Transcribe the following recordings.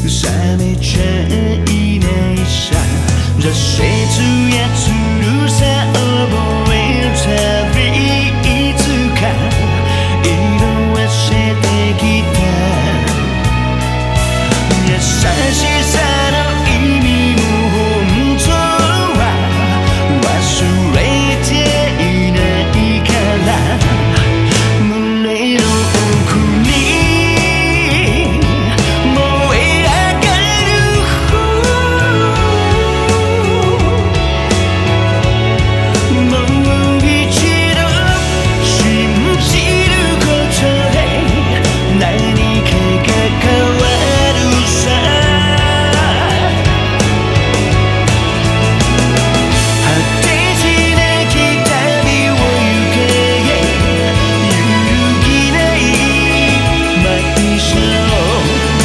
冷めちゃいないさ挫折や辛さ覚えるたびいつか色あせてきた優しさの意味も本当は忘れていないから胸の奥に燃え上がるもう一度信じることで何かが変わるさ果てしなき旅を行け揺るぎない毎朝を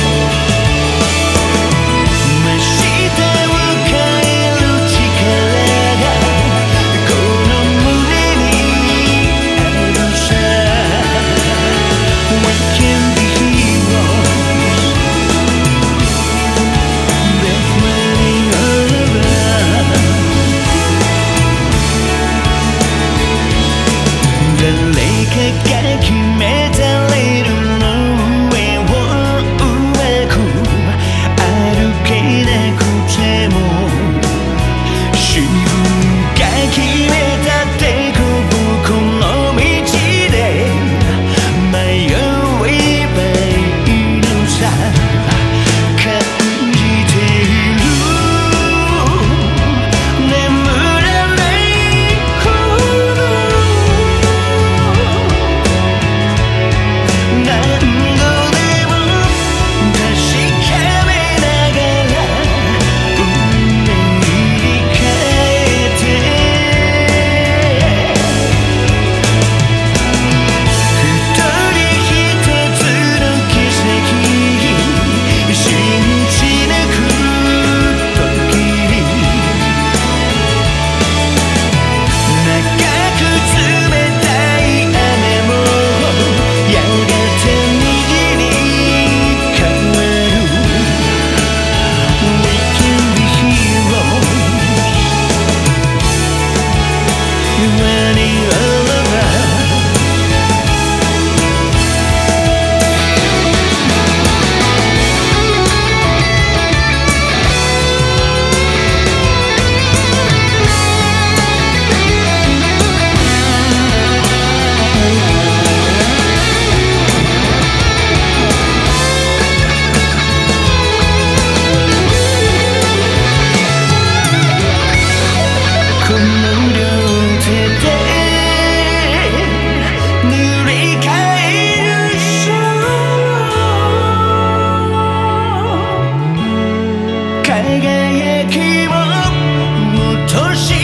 真下を変える力がこの胸にあるさ We can be heroes That's running over 誰かが決めたレールの上をうまく歩けなくても自分が決めたってこの道で迷えばいいのさ感じている眠らないほど何度でも確かめながら運命に変えて一人一つの奇跡信じ抜く時に長く冷たい雨もやがて虹に変わる We can be heroes Running all around この両手で塗り替える輝きを落とし